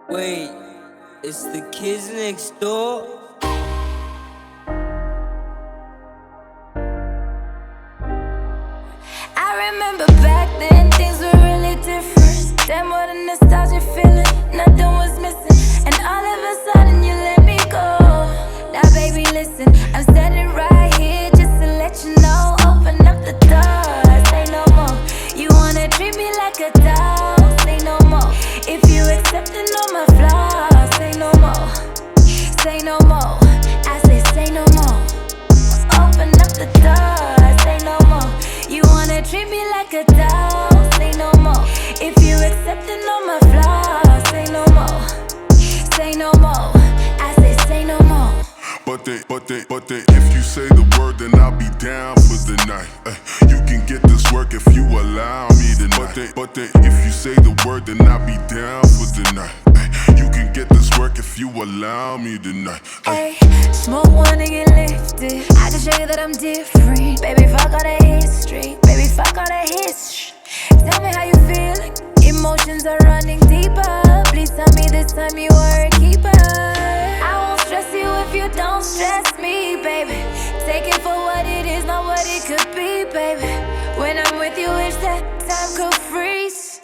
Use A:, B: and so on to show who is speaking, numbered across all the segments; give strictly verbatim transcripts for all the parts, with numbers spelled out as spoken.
A: Wait, it's the kids next door?
B: I remember back then things were really different. Then what a nostalgic feeling, nothing was missing. And all of a sudden you let me go. Now baby listen, I'm standing right here just to let you know. Open up the door, say no more. You wanna treat me like a doll, say no more. If you accepting all my flaws, say no more. Say no more, I say say no more. Open up the door, say no more. You wanna treat me like a doll, say no more. If you accepting all my flaws, say no more. Say no more, I say say no more.
C: But they, but they, but they, if you say the word, then I'll be down for the night. Ay, you can get this work if you allow me tonight. But they, but they, if you say the word, then I'll be down for the night. Ay, you can get this work if you allow me tonight.
B: Ay, smoke one and get lifted. I can show you that I'm different. Baby, fuck all the history. Baby, fuck all the history. Tell me how you feeling. Emotions are running deeper. Please tell me this time you are a keeper. I won't stress you if you don't stress me, baby. Take it for what it is, not what it could be, baby. When I'm with you, wish that time could freeze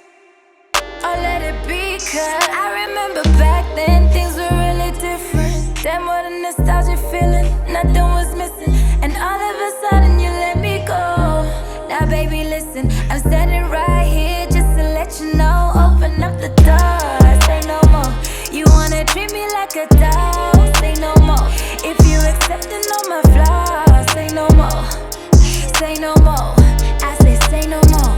B: or let it be, cause I remember back then things were really different. Then what a nostalgic feeling, nothing was missing. And all of a sudden you let me go. Now baby listen, I'm standing right here just to let you know. Open up the door, say no more. You wanna treat me like a doll, say no more. If you accepting all my flaws, say no more. Say no more, I say say no more.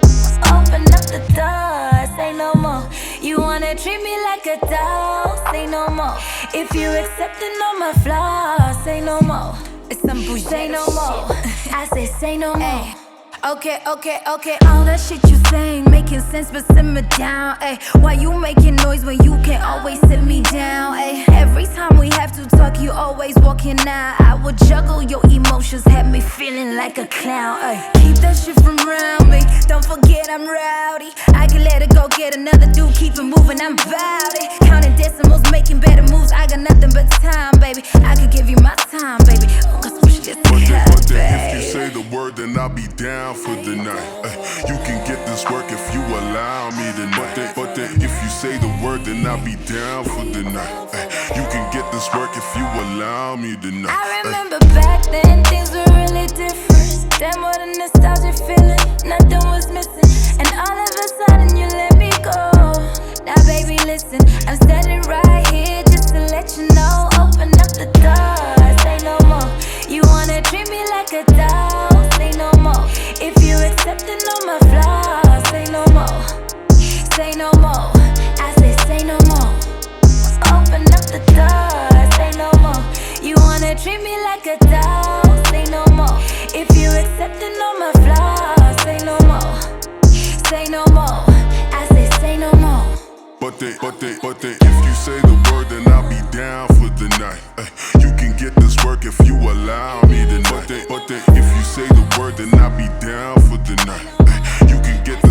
B: Open up the door, say no more. You wanna treat me like a doll, say no more. If you accepting all my flaws, say no more. It's some bullshit. Say no more, I say say no more. Okay, okay, okay, all that shit you saying making sense, but simmer down, ayy. Why you making noise when you can always sit me down, ayy? Every time we have to talk, you always walking out. I would juggle your emotions, have me feeling like a clown, ayy. Keep that shit from around me, don't forget I'm rowdy. I can let it go, get another dude, keep it moving, I'm bout it. Counting decimals, making better moves, I got nothing but time, baby. I could give you my time, baby. Oh, got some shit to
C: But they,
B: cut,
C: but they,
B: baby.
C: if you say the word, then I'll be down for the night. Ay, you can get this work if you allow me tonight. But they, but they, if you say the word, then I'll be down for the night. Ay, you can get this work if you allow me tonight.
B: I remember back then things were really different. Then what a nostalgic feeling, nothing was missing. And all of a sudden you let me go. Now baby listen, I'm standing right here just to let you know. Open up the door, say no more. You wanna treat me like a doll, say no more. If you accepting all my flaws, say no more. Say no more, I say say no more. Open up the door, say no more. You wanna treat me like a doll, say no more. If you accepting all my flaws, say no more. Say no more, I say say no more.
C: But they, but they, but they, if you say the word, then I'll be down for the night. Ay, you can get this work if you allow me tonight. But they, but they, if you say the word, then I'll be down for the night. Ay, you can get